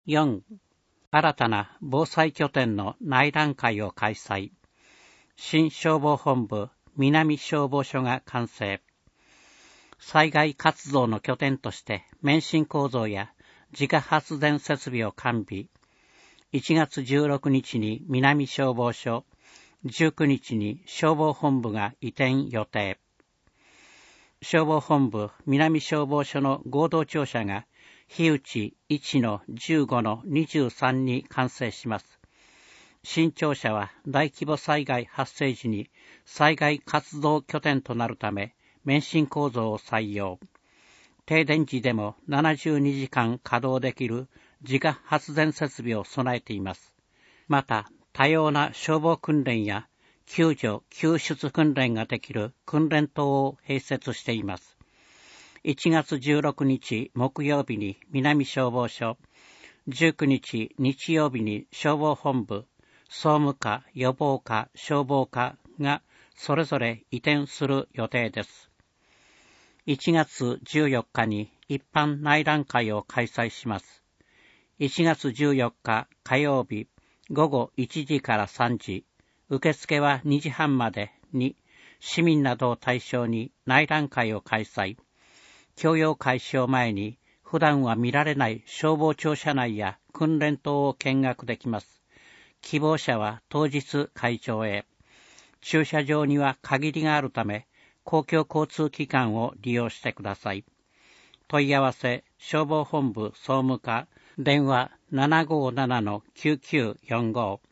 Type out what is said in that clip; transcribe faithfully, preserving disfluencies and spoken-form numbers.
よん、新たな防災拠点の内覧会を開催。新消防本部南消防署が完成。災害活動の拠点として免震構造や自家発電設備を完備。いちがつじゅうろくにちに南消防署、じゅうくにちに消防本部が移転予定。消防本部南消防署の合同庁舎が日内 いちのじゅうごのにじゅうさん に完成します。新庁舎は大規模災害発生時に災害活動拠点となるため免震構造を採用。停電時でもななじゅうにじかん稼働できる自家発電設備を備えています。また、多様な消防訓練や救助・救出訓練ができる訓練棟を併設しています。いちがつじゅうろくにち木曜日に南消防署、じゅうくにち日曜日に消防本部、総務課、予防課、消防課がそれぞれ移転する予定です。いちがつじゅうよっかに一般内覧会を開催します。いちがつじゅうよっか火曜日ごごいちじからさんじ、受付はにじはんまでに市民などを対象に内覧会を開催。供用開始を前に普段は見られない消防庁舎内や訓練棟を見学できます。希望者は当日会場へ。駐車場には限りがあるため、公共交通機関を利用してください。問い合わせ、消防本部総務課、電話 ななごーななのきゅうきゅうよんご。